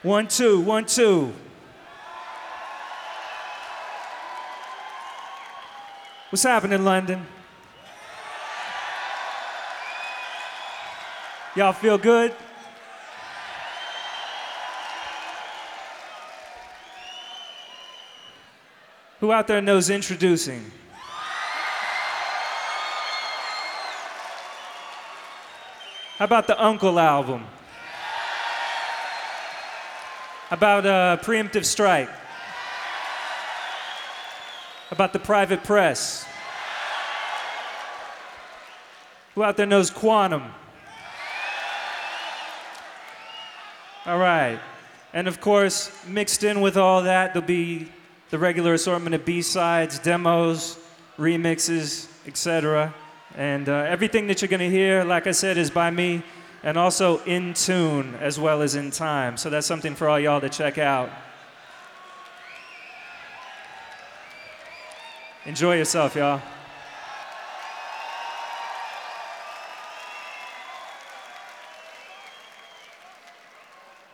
1, 2, 1, 2. What's happening, London? Y'all feel good? Who out there knows Introducing? How about the Uncle album? How about Preemptive Strike? How about the Private Press? Who out there knows Quantum? All right. And of course, mixed in with all that, there'll be the regular assortment of B-sides, demos, remixes, etc. And everything that you're going to hear, like I said, is by me, and also in tune as well as in time. So that's something for all y'all to check out. Enjoy yourself, y'all.